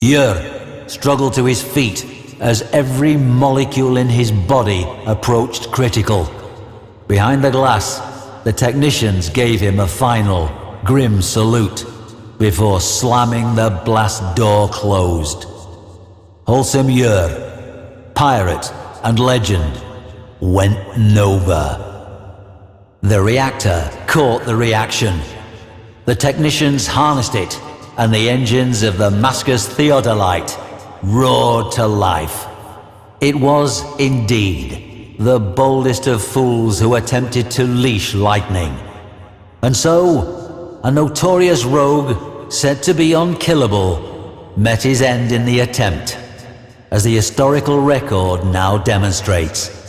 Yer struggled to his feet as every molecule in his body approached critical. Behind the glass, the technicians gave him a final, grim salute before slamming the blast door closed. Wholesome Yer, pirate and legend, went nova. The reactor caught the reaction. The technicians harnessed it, and the engines of the Mascus Theodolite roared to life. It was, indeed, the boldest of fools who attempted to leash lightning. And so, a notorious rogue, said to be unkillable, met his end in the attempt, as the historical record now demonstrates.